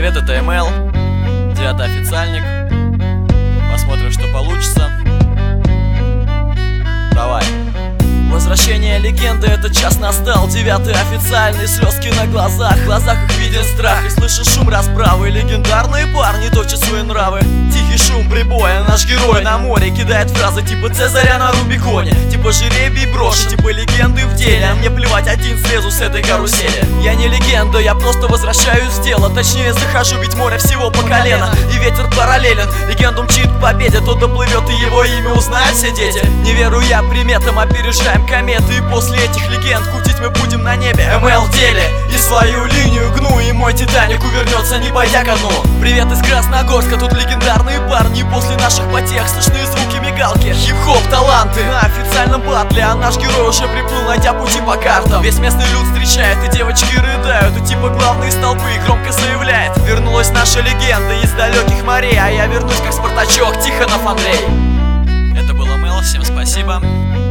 Привет, это МЛ, 9-й официальник. Посмотрим, что получится. Давай. Возвращение легенды, этот час настал. 9-й официальный, слезки на глазах. В глазах их виден страх, и слышишь шум расправы. Легендарные парни точат свои нравы. Тихий шум прибоя, наш герой на море кидает фразы типа Цезаря на Рубиконе, типа жеребий брошен, типа легенды в деле. А мне плевать, один слезу с этой карусели. Я не легенда, я просто возвращаюсь в дело. Точнее захожу, ведь море всего по колено, и ветер параллелен. Легенду мчит к победе, тот доплывет, и его имя узнают все дети. Не верю я приметам, опережаем кометы, и после этих легенд кутить мы будем на небе. МЛ в деле, и свою линию гну, и мой Титаник увернется, не пойдя ко дну. Привет из Красногорска, тут легендарные парни. После наших потех слышны звуки мигалки. Хип-хоп таланты на официальном батле, а наш герой уже приплыл, найдя пути по картам. Весь местный люд встречает, и девочки рыдают, и типа главные столбы громко заявляет: вернулась наша легенда из далеких морей, а я вернусь как Спартачок, Тихонов Андрей. Это был МЛ, всем спасибо.